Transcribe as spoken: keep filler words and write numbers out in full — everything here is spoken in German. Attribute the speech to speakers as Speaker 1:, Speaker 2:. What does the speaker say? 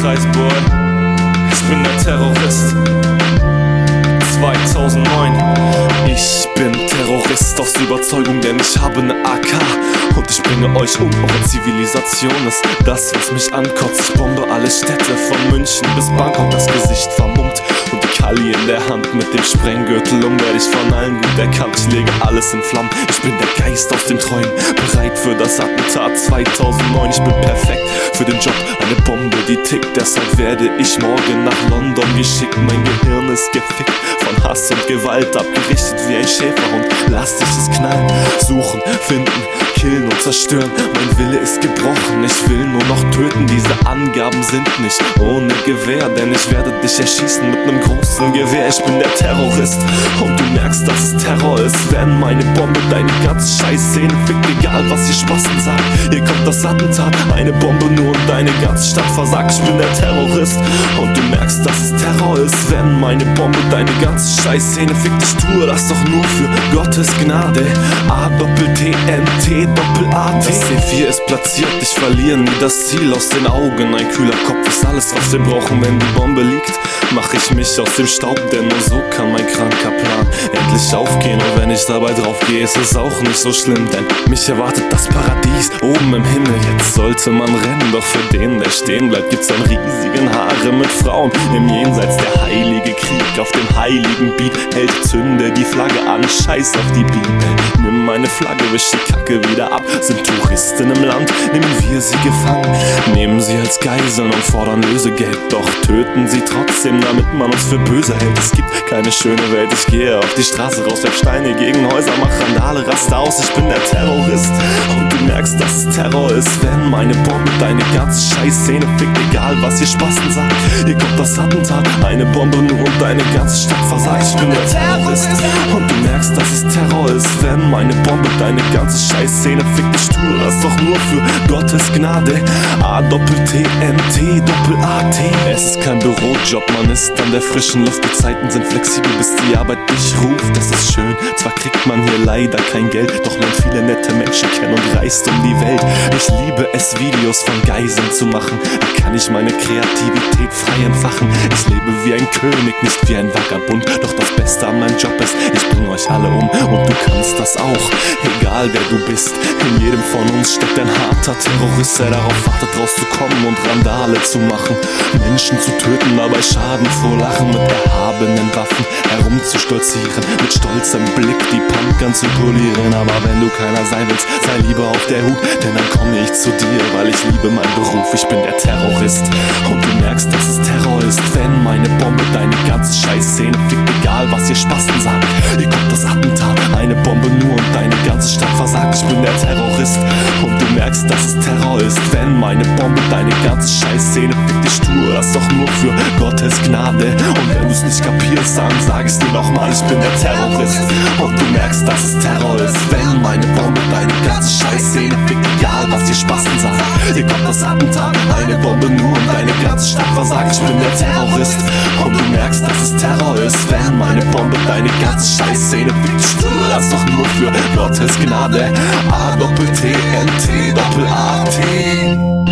Speaker 1: Kreis, boy. Ich bin der Terrorist. zweitausendneun. Ich bin Terrorist aus Überzeugung, denn ich habe ne A K und ich bringe euch um. Eure Zivilisation ist das, was mich ankotzt. Ich bombe alle Städte von München bis Bangkok, das Gesicht vermummt und die Kali in der Hand. Mit dem Sprenggürtel um werde ich von allen gut erkannt. Ich lege alles in Flammen, ich bin der Geist aus den Träumen, bereit für das Attentat zweitausendneun. Ich bin perfekt für den Job, eine Bombe, die tickt. Deshalb werde ich morgen nach London geschickt. Mein Gehirn ist gefickt, von Hass und Gewalt abgerichtet wie ein Schäferhund. Lass dich es knallen, suchen, finden, killen und zerstören. Mein Wille ist gebrochen, ich will nur noch töten. Diese Angaben sind nicht ohne Gewehr, denn ich werde dich erschießen mit nem großen Gewehr. Ich bin der Terrorist und du merkst, dass es Terror ist, wenn meine Bombe deine ganze Scheißszene fickt. Egal was ihr Spasten sagt, hier kommt das Attentat. Eine Bombe nur und deine ganze Stadt versagt. Ich bin der Terrorist und du merkst, dass es Terror ist, wenn meine Bombe deine ganze Scheißszene fickt. Ich tue das doch nur für Gottes Gnade. A Doppel T N T Doppel A T. Das C vier ist platziert, ich verliere nie das Ziel aus den Augen. Ein kühler Kopf ist alles, was wir brauchen, wenn die Bombe liegt. Mach ich mich aus dem Staub, denn nur so kann mein kranker Plan endlich aufgehen. Und wenn ich dabei drauf gehe, ist es auch nicht so schlimm, denn mich erwartet das Paradies oben im Himmel. Jetzt sollte man rennen, doch für den, der stehen bleibt, gibt's einen riesigen Harem mit Frauen im Jenseits. Der heilige Krieg auf dem heiligen Beat hält, zünde die Flagge an, scheiß auf die Bibel. Nimm meine Flagge, wisch die Kacke wieder ab. Sind Touristen im Land, nehmen wir sie gefangen, nehmen sie als Geiseln und fordern Lösegeld. Doch töten sie trotzdem, damit man uns für böse hält. Es gibt keine schöne Welt, ich gehe auf die Straße raus, werf Steine gegen Häuser, mach Randale, raste aus. Ich bin der Terrorist und du merkst, dass es Terror ist, wenn meine Bombe deine ganze Scheißszene fickt. Egal was ihr Spasten sagt, hier kommt das Attentat. Eine Bombe nur und deine ganze Stadt versagt. Ich bin der Terrorist und du merkst, dass es Terror ist, wenn meine Bombe deine ganze Scheißszene fickt. Ich tue das doch nur für Gottes Gnade. A Doppel T N T Doppel A T. Es ist kein Bürojob, man ist an der frischen Luft. Die Zeiten sind flexibel, bis die Arbeit dich ruft. Das ist schön, zwar kriegt man hier leider kein Geld, doch lernt viele nette Menschen kennen und reist um die Welt. Ich liebe es, Videos von Geiseln zu machen. Da kann ich meine Kreativität frei entfachen. Ich lebe wie ein König, nicht wie ein Vagabund. Doch das Beste an meinem Job ist, ich bring euch alle um und du kannst das auch. Egal wer du bist, in jedem von uns steckt ein harter Terrorist, der darauf wartet, rauszukommen und Randale zu machen. Menschen zu töten, dabei schadenfroh lachen, mit erhabenen Waffen herumzustolzieren, mit stolzem Blick die Punkern zu polieren. Aber wenn du keiner sein willst, sei lieber auf der Hut, denn dann komme ich zu dir, weil ich liebe meinen Beruf. Ich bin der Terrorist und du merkst, dass es Terror ist, wenn meine Bombe deine ganze Scheißszene fickt. Egal was ihr Spasten sagt, hier kommt das Attentat. Eine Bombe nur und deine ganze Stadt versagt. Ich bin der Terrorist und du merkst, dass es Terror ist, wenn meine Bombe deine ganze Scheißszene fickt. Ich tue das doch nur für Gottes Gnade. Und wenn du's nicht kapierst, dann sag ich's dir nochmal. Ich bin der Terrorist und du merkst, dass es Terror ist, wenn meine Bombe deine ganze Scheißszene fickt. Egal was ihr Spasten sagt, hier kommt das Attentat. Eine Bombe nur und deine ganze Stadt versagt. Ich bin der Terrorist und du merkst, dass es Terror ist, wenn meine Bombe deine ganze Scheißszene fickt. Ich tue das doch nur für Gottes Gnade. A Doppel T N T Doppel A T.